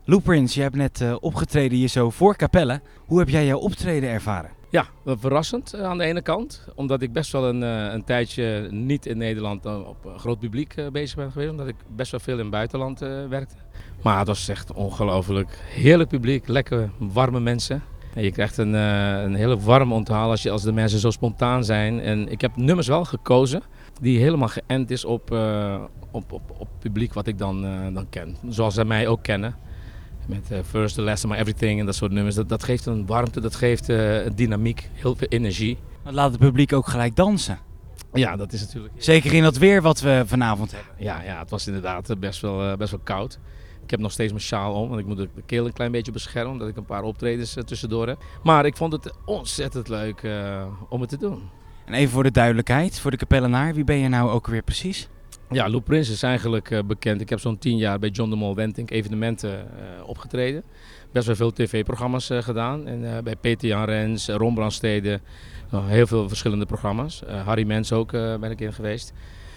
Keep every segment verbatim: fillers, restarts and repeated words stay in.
Lou Prince, je hebt net uh, opgetreden hier zo voor Capelle. Hoe heb jij jouw optreden ervaren? Ja, verrassend uh, aan de ene kant. Omdat ik best wel een, uh, een tijdje niet in Nederland uh, op een groot publiek uh, bezig ben geweest. Omdat ik best wel veel in het buitenland uh, werkte. Maar het was echt ongelooflijk heerlijk publiek. Lekker warme mensen. En je krijgt een, uh, een hele warm onthaal als, je, als de mensen zo spontaan zijn. En ik heb nummers wel gekozen die helemaal geënt is op, uh, op, op, op publiek wat ik dan, uh, dan ken. Zoals zij mij ook kennen. Met uh, First, The Last, My Everything en dat soort nummers. Dat, dat geeft een warmte, dat geeft uh, een dynamiek, heel veel energie. Maar laat het publiek ook gelijk dansen. Ja, dat is natuurlijk... Zeker in dat weer wat we vanavond hebben. Ja, ja het was inderdaad best wel, uh, best wel koud. Ik heb nog steeds mijn sjaal om, want ik moet de keel een klein beetje beschermen. Omdat ik een paar optredens uh, tussendoor heb. Maar ik vond het ontzettend leuk uh, om het te doen. En even voor de duidelijkheid, voor de Capellenaar, wie ben je nou ook weer precies? Ja, Lou Prince is eigenlijk uh, bekend. Ik heb zo'n tien jaar bij John de Mol Wentink evenementen uh, opgetreden. Best wel veel tv-programma's uh, gedaan. En, uh, bij Peter Jan Rens, Ron Brandstede, uh, heel veel verschillende programma's. Uh, Harry Mens ook uh, ben ik in geweest.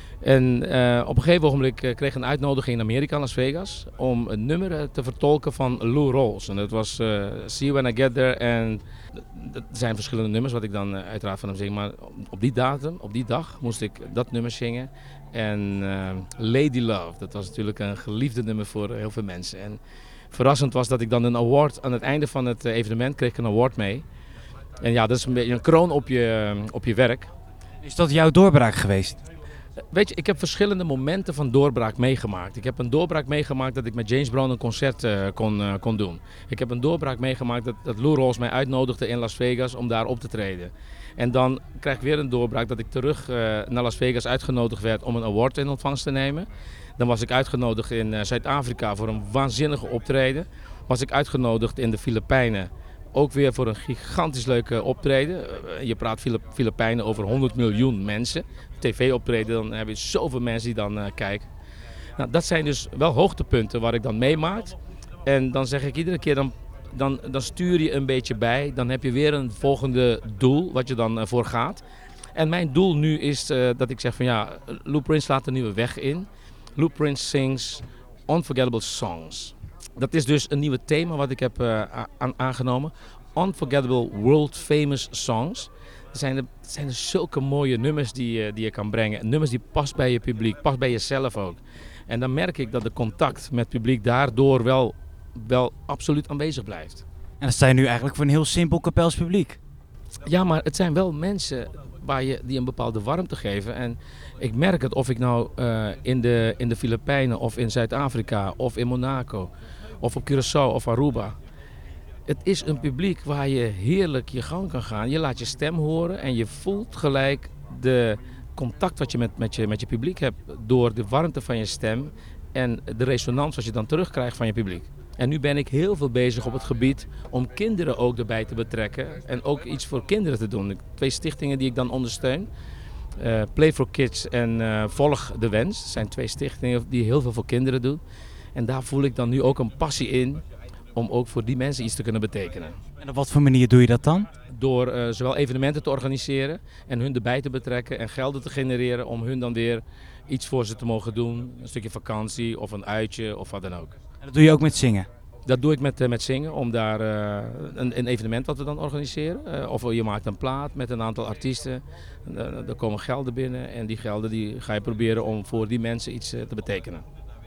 En uh, op een gegeven ogenblik uh, kreeg ik een uitnodiging in Amerika, Las Vegas, om een nummer uh, te vertolken van Lou Rawls. En dat was uh, See When I Get There. En dat zijn verschillende nummers wat ik dan uh, uiteraard van hem zing. Maar op die datum, op die dag, moest ik dat nummer zingen. En uh, Lady Love, dat was natuurlijk een geliefde nummer voor uh, heel veel mensen. En verrassend was dat ik dan een award, aan het einde van het uh, evenement kreeg ik een award mee. En ja, dat is een beetje een kroon op je, uh, op je werk. Is dat jouw doorbraak geweest? Weet je, ik heb verschillende momenten van doorbraak meegemaakt. Ik heb een doorbraak meegemaakt dat ik met James Brown een concert uh, kon, uh, kon doen. Ik heb een doorbraak meegemaakt dat, dat Lou Rawls mij uitnodigde in Las Vegas om daar op te treden. En dan krijg ik weer een doorbraak dat ik terug uh, naar Las Vegas uitgenodigd werd om een award in ontvangst te nemen. Dan was ik uitgenodigd in uh, Zuid-Afrika voor een waanzinnige optreden. Was ik uitgenodigd in de Filipijnen. Ook weer voor een gigantisch leuke optreden. Je praat Filipijnen over honderd miljoen mensen. tv-optreden, dan heb je zoveel mensen die dan uh, kijken. Nou, dat zijn dus wel hoogtepunten waar ik dan meemaak. En dan zeg ik iedere keer, dan, dan, dan stuur je een beetje bij. Dan heb je weer een volgende doel wat je dan uh, voor gaat. En mijn doel nu is uh, dat ik zeg van ja, Lou Prince slaat een nieuwe weg in. Lou Prince sings Unforgettable Songs. Dat is dus een nieuwe thema wat ik heb uh, aan, aangenomen. Unforgettable World Famous Songs. Er zijn er, zijn er zulke mooie nummers die, uh, die je kan brengen. Nummers die past bij je publiek, past bij jezelf ook. En dan merk ik dat de contact met het publiek daardoor wel, wel absoluut aanwezig blijft. En dat sta je nu eigenlijk voor een heel simpel Kapels publiek. Ja, maar het zijn wel mensen waar je, die een bepaalde warmte geven. En ik merk het of ik nou uh, in, de, in de Filipijnen of in Zuid-Afrika of in Monaco of op Curaçao of Aruba. Het is een publiek waar je heerlijk je gang kan gaan. Je laat je stem horen en je voelt gelijk de contact wat je met, met, je met je publiek hebt door de warmte van je stem en de resonans wat je dan terugkrijgt van je publiek. En nu ben ik heel veel bezig op het gebied om kinderen ook erbij te betrekken en ook iets voor kinderen te doen. Twee stichtingen die ik dan ondersteun. Uh, Play for Kids en uh, Volg de Wens. Dat zijn twee stichtingen die heel veel voor kinderen doen. En daar voel ik dan nu ook een passie in om ook voor die mensen iets te kunnen betekenen. En op wat voor manier doe je dat dan? Door uh, zowel evenementen te organiseren en hun erbij te betrekken en gelden te genereren om hun dan weer iets voor ze te mogen doen. Een stukje vakantie of een uitje of wat dan ook. En dat doe je ook met zingen? Dat doe ik met, uh, met zingen, om daar uh, een, een evenement wat we dan organiseren. Uh, of je maakt een plaat met een aantal artiesten. Uh, er komen gelden binnen en die gelden die ga je proberen om voor die mensen iets uh, te betekenen.